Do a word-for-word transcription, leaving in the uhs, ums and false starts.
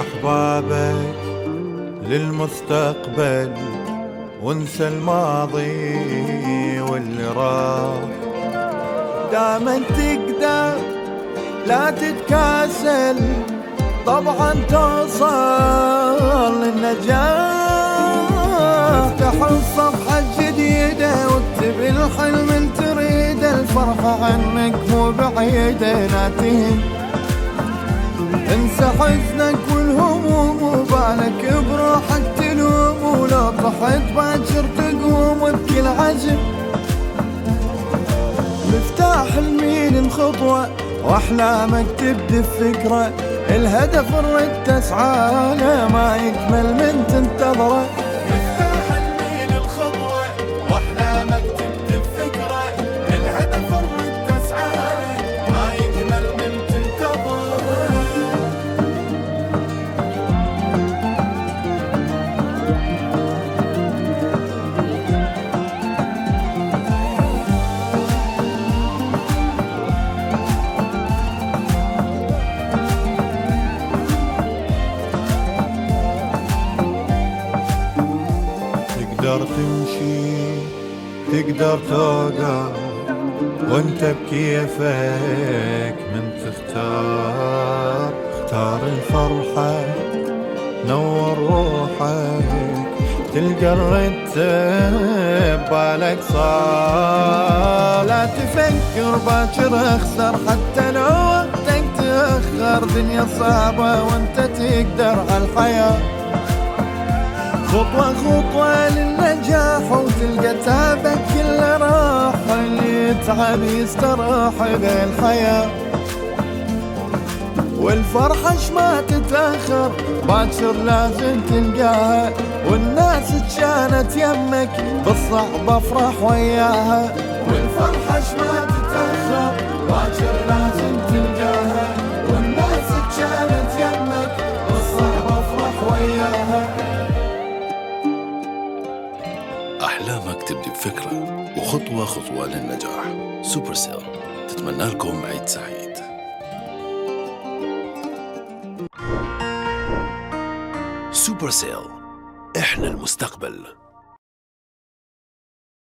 اغلق بابك للمستقبل وانسى الماضي واللي راح. دائما تقدر لا تتكاسل، طبعا توصل للنجاح. افتح الصفحة الجديدة واكتب الحلم اللي تريده، الفرحة عنك مو بعيدة ناتين. انسى حزنك والهموم وبالك بروحك تلوم، ولو طحت باكر تقوم وبكل عزم. مفتاح الميل خطوة واحلامك تبدي الفكرة، الهدف الرد تسعى له ما يكمل من تنتظره. مفتاح الميل الخطوة واحلامك تبدي الفكرة، الهدف الرد تسعى له ما يكمل من تنتظره. تقدر تمشي تقدر توقف وانت بكيفك من تختار. اختار الفرحة نور روحك، تلقى الرتب بالك صار. لا تفكر باكر اخسر حتى لو وقتك تأخر، دنيا صعبة وانت تقدر عالحياة. خطوة خطوة للنجاح وتلقى تعبك كله راح، اللي يتعب يستراح بالحياة. والفرحة ما تتأخر باكر لازم تلقاها، والناس كانت يمك بالصعب افرح وياها. والفرحة ما تتأخر باكر لازم تلقاها، والناس كانت يمك بالصعب افرح وياها. أحلامك تبدي بفكرة وخطوة خطوة للنجاح. سوبرسيل تتمنى لكم عيد سعيد. سوبرسيل، إحنا المستقبل.